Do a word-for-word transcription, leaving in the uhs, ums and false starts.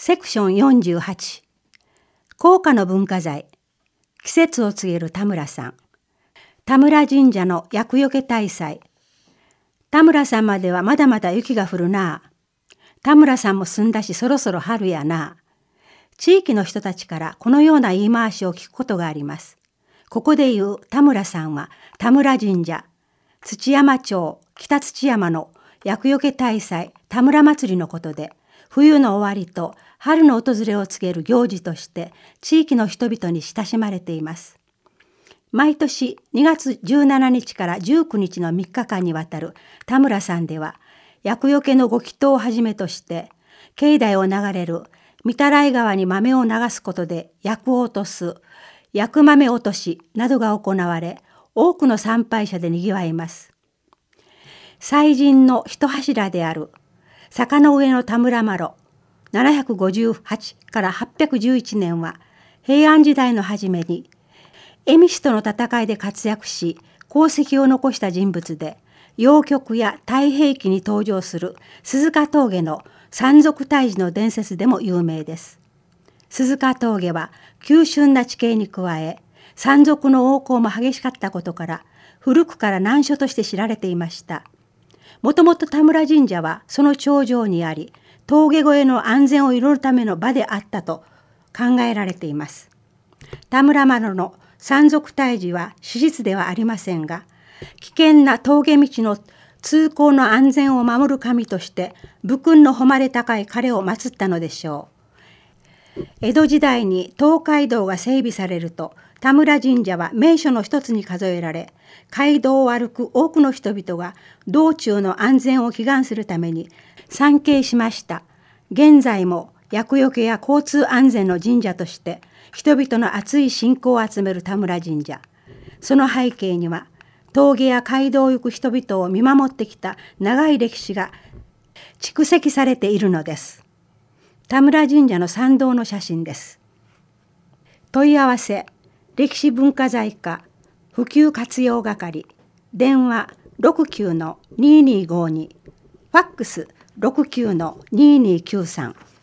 セクションよんじゅうはち、高価の文化財、季節を告げる田村さん、田村神社の厄除け大祭。田村さんまではまだまだ雪が降るなあ。田村さんも済んだしそろそろ春やなあ。地域の人たちからこのような言い回しを聞くことがあります。ここで言う田村さんは田村神社、土山町北土山の厄除け大祭田村祭りのことで、冬の終わりと春の訪れを告げる行事として地域の人々に親しまれています。毎年にがつじゅうしちにちからじゅうくにちのみっかかんにわたる田村さんでは、厄除けのご祈祷をはじめとして境内を流れる御たらい川に豆を流すことで厄を落とす厄豆落としなどが行われ、多くの参拝者でにぎわいます。祭神の一柱である坂の上の田村麻呂ななひゃくごじゅうはちからはっぴゃくじゅういちねんは平安時代の初めに蝦夷との戦いで活躍し功績を残した人物で、陽曲や太平記に登場する鈴鹿峠の山賊退治の伝説でも有名です。鈴鹿峠は急峻な地形に加え、山賊の横行も激しかったことから古くから難所として知られていました。もともと田村神社はその頂上にあり、峠越えの安全を祈るための場であったと考えられています。田村麻呂の山賊退治は史実ではありませんが、危険な峠道の通行の安全を守る神として武勲の誉れ高い彼を祀ったのでしょう。江戸時代に東海道が整備されると、田村神社は名所の一つに数えられ、街道を歩く多くの人々が道中の安全を祈願するために参詣しました。現在も厄除けや交通安全の神社として人々の熱い信仰を集める田村神社。その背景には峠や街道を行く人々を見守ってきた長い歴史が蓄積されているのです。田村神社の参道の写真です。問い合わせ歴史文化財課普及活用係、電話 ろくきゅうのにーにーごーに、ファックス ろくきゅうのにーにーきゅうさん。